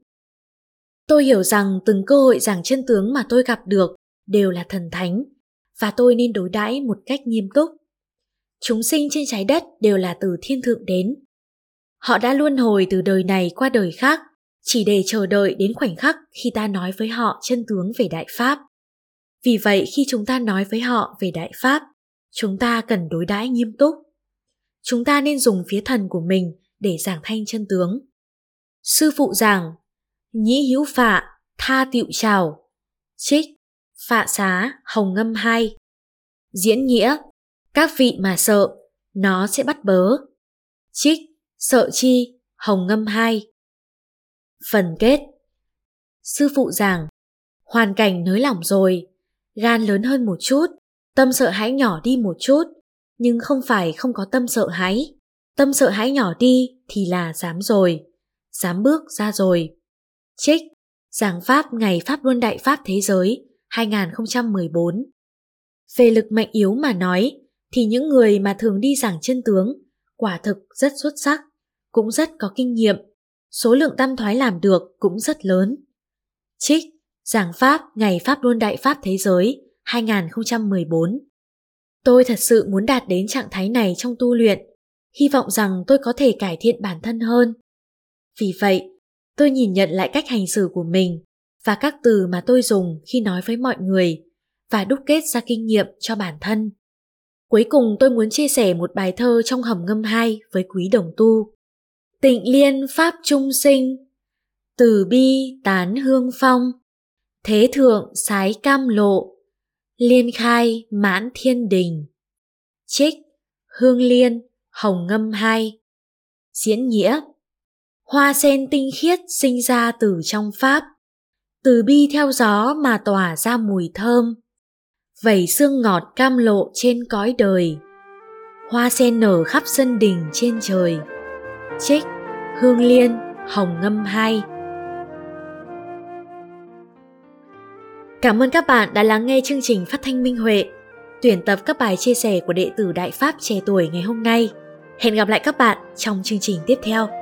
Tôi hiểu rằng từng cơ hội giảng chân tướng mà tôi gặp được đều là thần thánh và tôi nên đối đãi một cách nghiêm túc. Chúng sinh trên trái đất đều là từ thiên thượng đến. Họ đã luân hồi từ đời này qua đời khác chỉ để chờ đợi đến khoảnh khắc khi ta nói với họ chân tướng về Đại Pháp. Vì vậy khi chúng ta nói với họ về Đại Pháp, chúng ta cần đối đãi nghiêm túc. Chúng ta nên dùng phía thần của mình để giảng thanh chân tướng. Sư phụ giảng, nhĩ hữu phạ, tha tiệu trào. Trích, Phạ Xá, Hồng Ngâm 2. Diễn nghĩa, các vị mà sợ, nó sẽ bắt bớ. Trích, Sợ chi, Hồng Ngâm 2. Phần kết. Sư phụ giảng, hoàn cảnh nới lỏng rồi, gan lớn hơn một chút, tâm sợ hãi nhỏ đi một chút, nhưng không phải không có tâm sợ hãi. Tâm sợ hãi nhỏ đi thì là dám rồi, dám bước ra rồi. Trích, Giảng Pháp Ngày Pháp Luân Đại Pháp Thế Giới 2014. Về lực mạnh yếu mà nói, thì những người mà thường đi giảng chân tướng quả thực rất xuất sắc, cũng rất có kinh nghiệm, số lượng tam thoái làm được cũng rất lớn. Trích, Giảng Pháp Ngày Pháp Luân Đại Pháp Thế Giới 2014. Tôi thật sự muốn đạt đến trạng thái này trong tu luyện, hy vọng rằng tôi có thể cải thiện bản thân hơn. Vì vậy, tôi nhìn nhận lại cách hành xử của mình và các từ mà tôi dùng khi nói với mọi người và đúc kết ra kinh nghiệm cho bản thân. Cuối cùng tôi muốn chia sẻ một bài thơ trong Hồng Ngâm 2 với quý đồng tu. Tịnh liên pháp trung sinh, từ bi tán hương phong, thế thượng sái cam lộ, liên khai mãn thiên đình. Trích, Hương Liên, Hồng Ngâm 2. Diễn nghĩa, hoa sen tinh khiết sinh ra từ trong Pháp, từ bi theo gió mà tỏa ra mùi thơm, vẩy sương ngọt cam lộ trên cõi đời, hoa sen nở khắp sân đình trên trời. Trích, Hương Liên, Hồng Ngâm 2. Cảm ơn các bạn đã lắng nghe chương trình Phát thanh Minh Huệ, tuyển tập các bài chia sẻ của đệ tử Đại Pháp trẻ tuổi ngày hôm nay. Hẹn gặp lại các bạn trong chương trình tiếp theo.